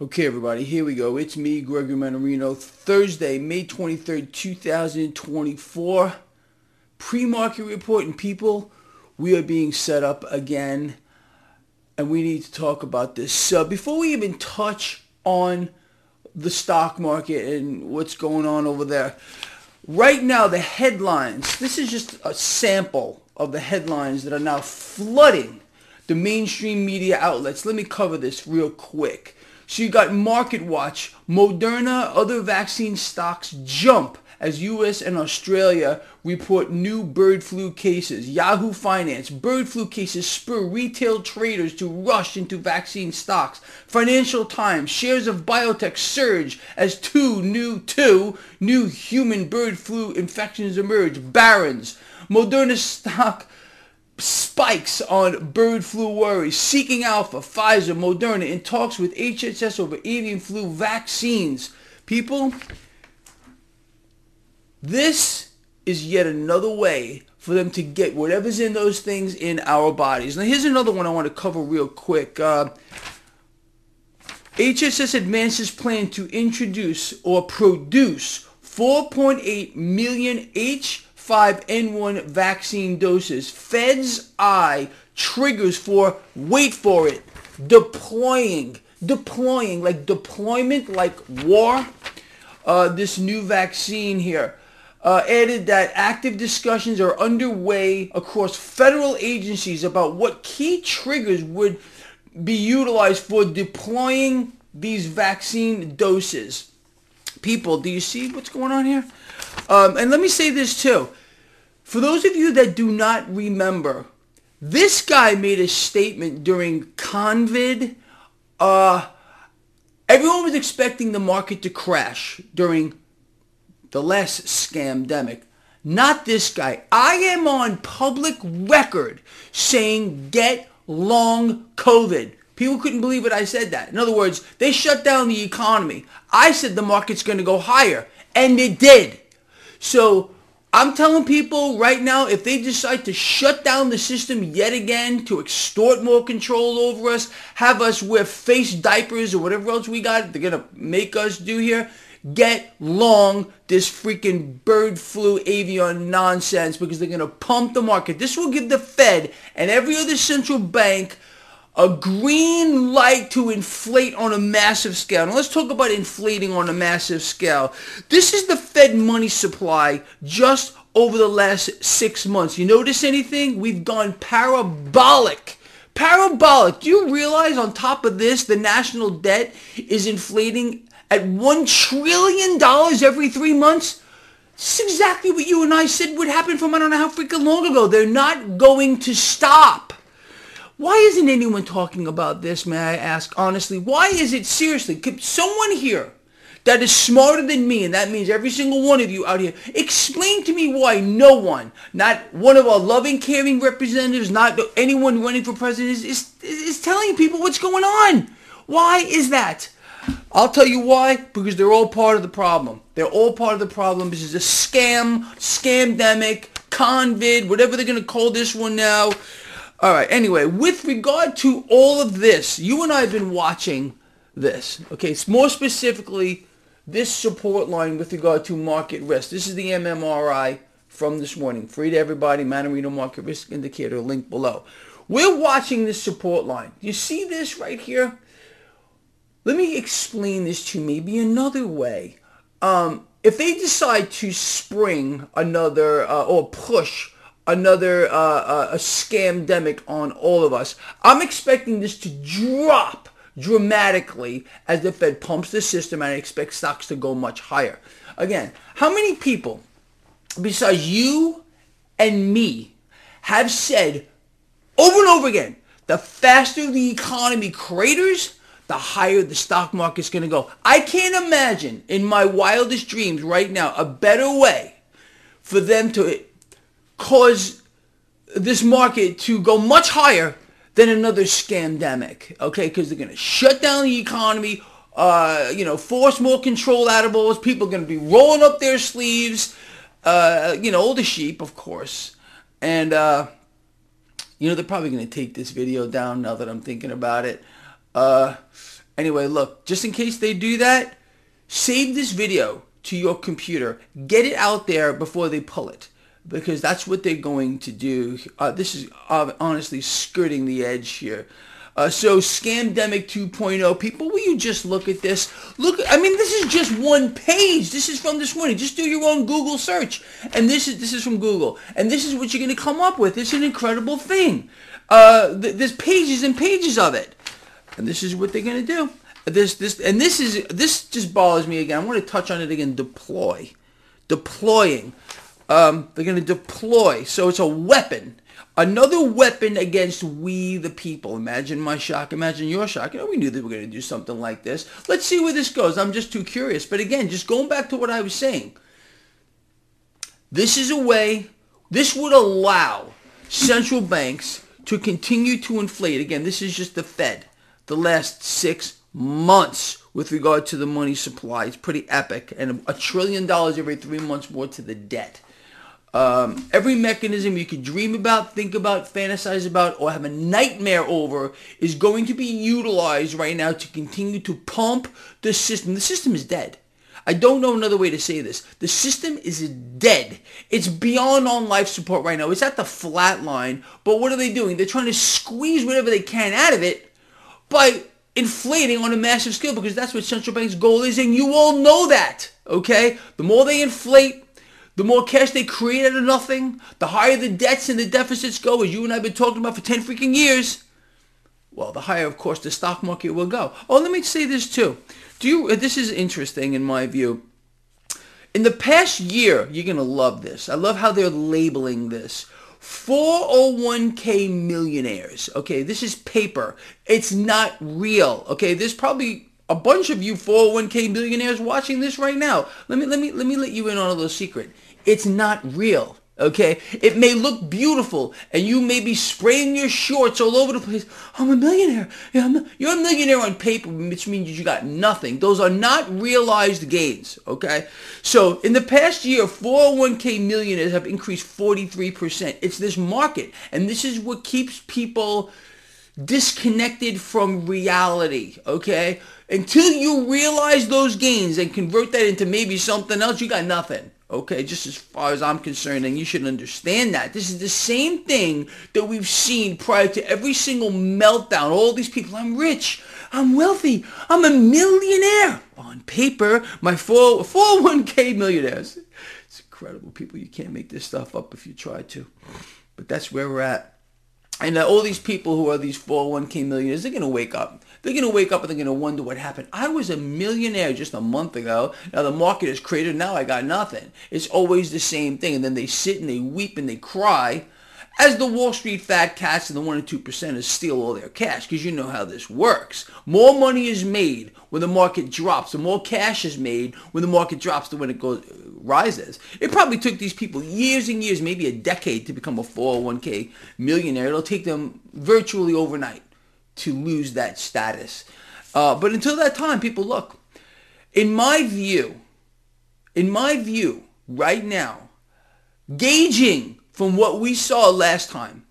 Okay, everybody, here we go. It's me, Gregory Mannarino. Thursday, May 23rd, 2024. Pre-market report, and people, we are being set up again, and we need to talk about this. So before we even touch on the stock market and what's going on over there, right now the headlines, this is just a sample of the headlines that are now flooding the mainstream media outlets. Let me cover this real quick. So you got MarketWatch, Moderna, other vaccine stocks jump as U.S. and Australia report new bird flu cases. Yahoo Finance, bird flu cases spur retail traders to rush into vaccine stocks. Financial Times, shares of biotech surge as two new human bird flu infections emerge. Barron's, Moderna stock spikes on bird flu worries. Seeking Alpha, Pfizer, Moderna in talks with HHS over avian flu vaccines. People, this is yet another way for them to get whatever's in those things in our bodies. Now here's another one I want to cover real quick. HHS advances plan to introduce or produce 4.8 million H5N1 vaccine doses. Fed's eye triggers for, wait for it, deploying, like deployment, like war. This new vaccine here. Added that active discussions are underway across federal agencies about what key triggers would be utilized for deploying these vaccine doses. People, do you see what's going on here? And let me say this too. For those of you that do not remember, this guy made a statement during COVID. Everyone was expecting the market to crash during the last scamdemic. Not this guy. I am on public record saying get long COVID. People couldn't believe it. I said that. In other words, they shut down the economy. I said the market's going to go higher, and it did. So I'm telling people right now, if they decide to shut down the system yet again to extort more control over us, have us wear face diapers or whatever else we got, they're going to make us do here, get long this freaking bird flu avian nonsense, because they're going to pump the market. This will give the Fed and every other central bank a green light to inflate on a massive scale. Now let's talk about inflating on a massive scale. This is the Fed money supply just over the last 6 months. You notice anything? We've gone parabolic. Parabolic. Do you realize on top of this, the national debt is inflating at $1 trillion every 3 months? This is exactly what you and I said would happen from I don't know how freaking long ago. They're not going to stop. Why isn't anyone talking about this, may I ask honestly? Why is it, seriously, could someone here that is smarter than me, and that means every single one of you out here, explain to me why no one, not one of our loving, caring representatives, not anyone running for president, is telling people what's going on? Why is that? I'll tell you why. Because they're all part of the problem. They're all part of the problem. This is a scam, scamdemic, convid, whatever they're going to call this one now. All right, anyway, with regard to all of this, you and I have been watching this. Okay, more specifically, this support line with regard to market risk. This is the MMRI from this morning. Free to everybody, Mannarino Market Risk Indicator, link below. We're watching this support line. You see this right here? Let me explain this to maybe another way. If they decide to spring another or push another a scamdemic on all of us, I'm expecting this to drop dramatically as the Fed pumps the system, and I expect stocks to go much higher. Again, how many people besides you and me have said over and over again, the faster the economy craters, the higher the stock market's going to go? I can't imagine in my wildest dreams right now a better way for them to cause this market to go much higher than another scamdemic, okay? Because they're going to shut down the economy, force more control out of us. People are going to be rolling up their sleeves, all the sheep, of course. And, they're probably going to take this video down now that I'm thinking about it. Anyway, look, just in case they do that, save this video to your computer. Get it out there before they pull it, because that's what they're going to do. This is honestly skirting the edge here. So Scamdemic 2.0, people, will you just look at this? Look, I mean, this is just one page. This is from this morning. Just do your own Google search. And this is from Google. And this is what you're going to come up with. It's an incredible thing. There's pages and pages of it. And this is what they're going to do. This just bothers me again. I want to touch on it again. Deploying. They're going to deploy. So it's a weapon. Another weapon against we the people. Imagine my shock. Imagine your shock. We knew they were going to do something like this. Let's see where this goes. I'm just too curious. But again, just going back to what I was saying. This is a way, this would allow central banks to continue to inflate. Again, this is just the Fed. The last 6 months with regard to the money supply. It's pretty epic. And $1 trillion every 3 months more to the debt. Every mechanism you could dream about, think about, fantasize about, or have a nightmare over is going to be utilized right now to continue to pump the system. The system is dead. I don't know another way to say this. The system is dead. It's beyond on life support right now. It's at the flat line. But what are they doing? They're trying to squeeze whatever they can out of it by inflating on a massive scale, because that's what central bank's goal is, and you all know that, okay? The more they inflate, the more cash they create out of nothing, the higher the debts and the deficits go, as you and I have been talking about for 10 freaking years. Well, the higher, of course, the stock market will go. Oh, let me say this too. This is interesting in my view. In the past year, you're going to love this. I love how they're labeling this. 401k millionaires. Okay, this is paper. It's not real. Okay, there's probably a bunch of you 401k millionaires watching this right now. Let me let you in on a little secret. It's not real. Okay, it may look beautiful, and you may be spraying your shorts all over the place. I'm a millionaire. Yeah, you're a millionaire on paper, which means you got nothing. Those are not realized gains. Okay, so in the past year, 401k millionaires have increased 43%. It's this market, and this is what keeps people disconnected from reality. Okay, until you realize those gains and convert that into maybe something else, you got nothing. Okay, just as far as I'm concerned, and you should understand that. This is the same thing that we've seen prior to every single meltdown. All these people, I'm rich, I'm wealthy, I'm a millionaire. On paper, my 401k millionaires. It's incredible, people. You can't make this stuff up if you try to. But that's where we're at. And all these people who are these 401k millionaires, they're going to wake up. They're going to wake up and they're going to wonder what happened. I was a millionaire just a month ago. Now the market is cratered. Now I got nothing. It's always the same thing. And then they sit and they weep and they cry as the Wall Street fat cats and the 1% and 2% steal all their cash, because you know how this works. More money is made when the market drops. The more cash is made when the market drops than when it rises. It probably took these people years and years, maybe a decade, to become a 401k millionaire. It'll take them virtually overnight to lose that status. But until that time, people, look, in my view, right now, gauging from what we saw last time,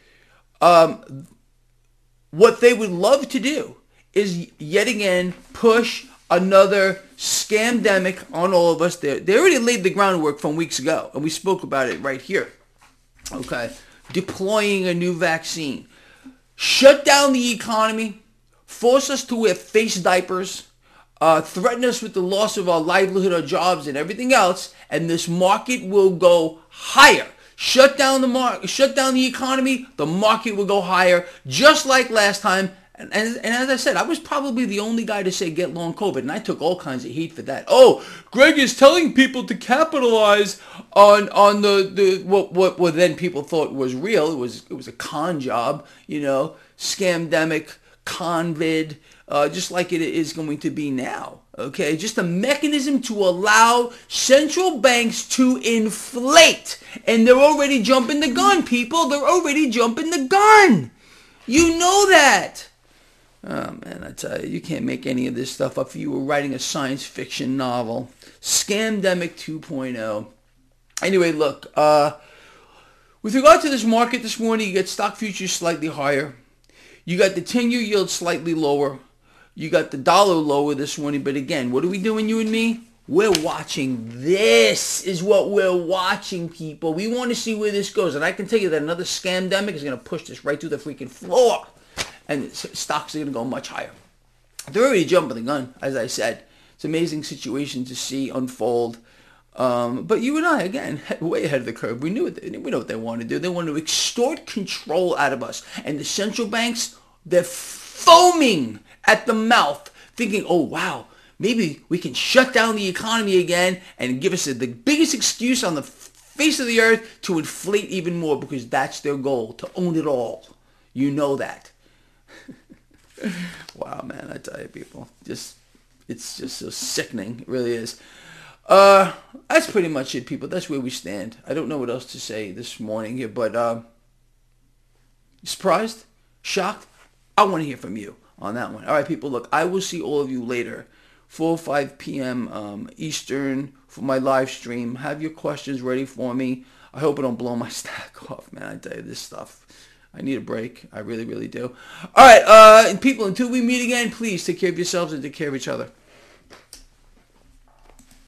what they would love to do is yet again push another scamdemic on all of us. They already laid the groundwork from weeks ago, and we spoke about it right here. Okay, deploying a new vaccine. Shut down the economy, force us to wear face diapers, threaten us with the loss of our livelihood, our jobs, and everything else, and this market will go higher. Shut down the economy, the market will go higher, just like last time. And as I said, I was probably the only guy to say get long COVID, and I took all kinds of heat for that. Oh, Greg is telling people to capitalize on the what then people thought was real. It was a con job, scamdemic, convid, just like it is going to be now. Okay, just a mechanism to allow central banks to inflate, and they're already jumping the gun, people. They're already jumping the gun. You know that. Oh, man, I tell you, you can't make any of this stuff up if you were writing a science fiction novel. Scamdemic 2.0. Anyway, look, with regard to this market this morning, you get stock futures slightly higher. You got the 10-year yield slightly lower. You got the dollar lower this morning, but again, what are we doing, you and me? We're watching. This is what we're watching, people. We want to see where this goes. And I can tell you that another scamdemic is going to push this right through the freaking floor. And stocks are going to go much higher. They're already jumping the gun, as I said. It's an amazing situation to see unfold. But you and I, again, way ahead of the curve. We know what they want to do. They want to extort control out of us. And the central banks, they're foaming at the mouth, thinking, oh, wow, maybe we can shut down the economy again and give us the biggest excuse on the face of the earth to inflate even more, because that's their goal, to own it all. You know that. Wow, man, I tell you, people, it's just so sickening. It really is. That's pretty much it, people. That's where we stand. I don't know what else to say this morning here, but surprised? Shocked? I want to hear from you on that one. All right, people, look, I will see all of you later, 4 or 5 p.m. Eastern for my live stream. Have your questions ready for me. I hope I don't blow my stack off, man. I tell you, this stuff, I need a break. I really, really do. All right, people, until we meet again, please take care of yourselves and take care of each other.